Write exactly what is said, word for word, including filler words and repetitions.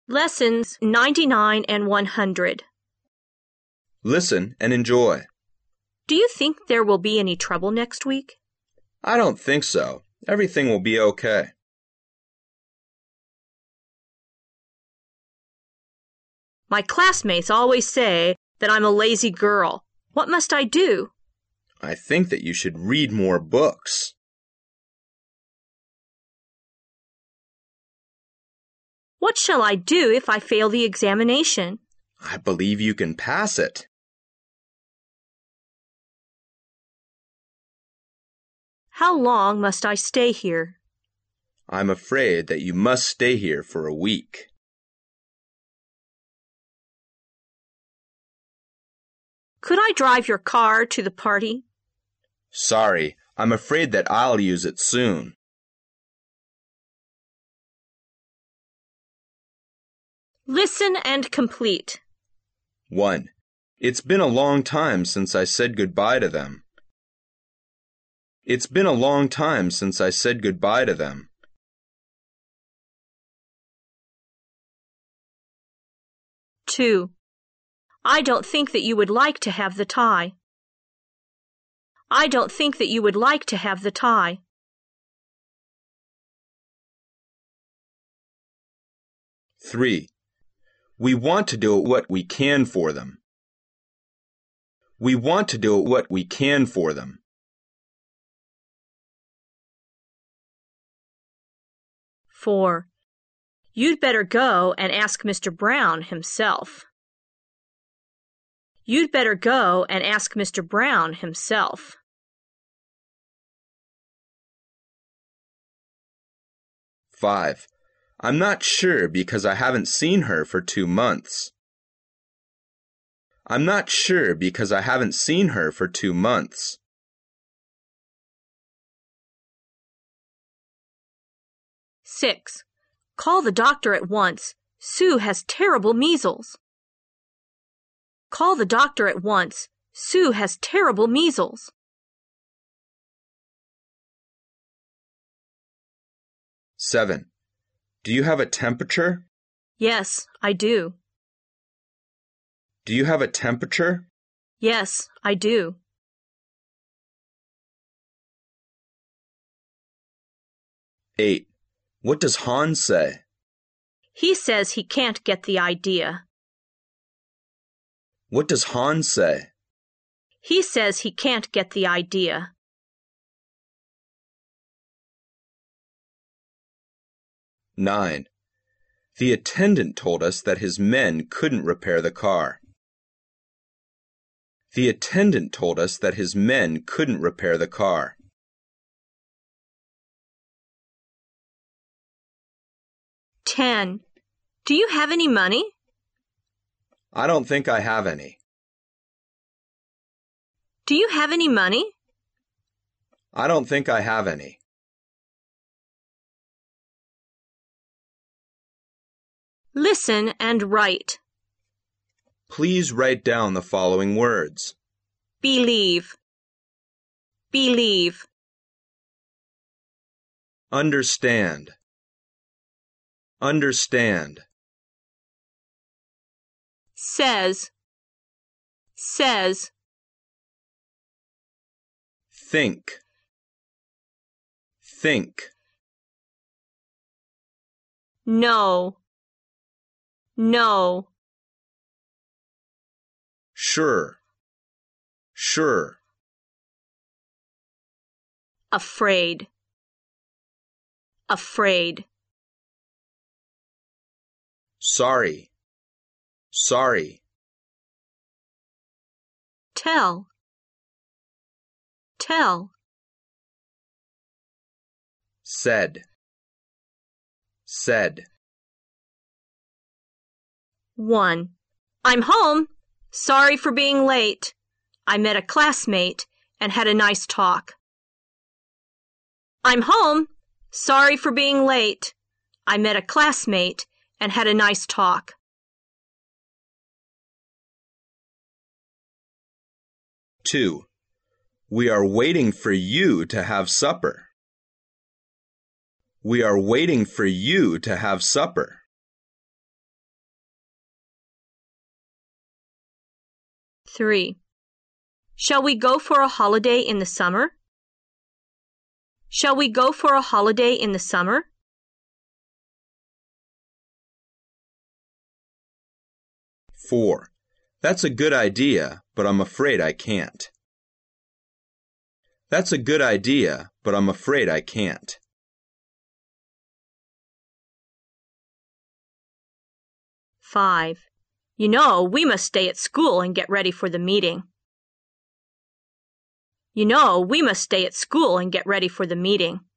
Lessons ninety-nine and one hundred. Listen and enjoy. Do you think there will be any trouble next week? I don't think so. Everything will be okay. My classmates always say that I'm a lazy girl. What must I do? I think that you should read more books. What shall I do if I fail the examination? I believe you can pass it. How long must I stay here? I'm afraid that you must stay here for a week. Could I drive your car to the party? Sorry, I'm afraid that I'll use it soon. Listen and complete. one. It's been a long time since I said goodbye to them. It's been a long time since I said goodbye to them. two. I don't think that you would like to have the tie. I don't think that you would like to have the tie. three. We want to do what we can for them. We want to do what we can for them. four. You'd better go and ask Mister Brown himself. You'd better go and ask Mister Brown himself. five. I'm not sure because I haven't seen her for two months. I'm not sure because I haven't seen her for two months. six. Call the doctor at once. Sue has terrible measles. Call the doctor at once. Sue has terrible measles. seven. Do you have a temperature? Yes, I do. Do you have a temperature? Yes, I do. eight. What does Hans say? He says he can't get the idea. What does Hans say? He says he can't get the idea. nine. The attendant told us that his men couldn't repair the car. The attendant told us that his men couldn't repair the car. ten. Do you have any money? I don't think I have any. Do you have any money? I don't think I have any. Listen and write. Please write down the following words. Believe. Believe. Understand. Understand. Says. Says. Think. Think. No. No. Sure. Sure. Afraid. Afraid. Sorry. Sorry. Tell. Tell. Said. Said. one. I'm home. Sorry for being late. I met a classmate and had a nice talk. I'm home. Sorry for being late. I met a classmate and had a nice talk. two. We are waiting for you to have supper. We are waiting for you to have supper. Three. Shall we go for a holiday in the summer? Shall we go for a holiday in the summer? Four. That's a good idea, but I'm afraid I can't. That's a good idea, but I'm afraid I can't. Five. You know, we must stay at school and get ready for the meeting. You know, we must stay at school and get ready for the meeting.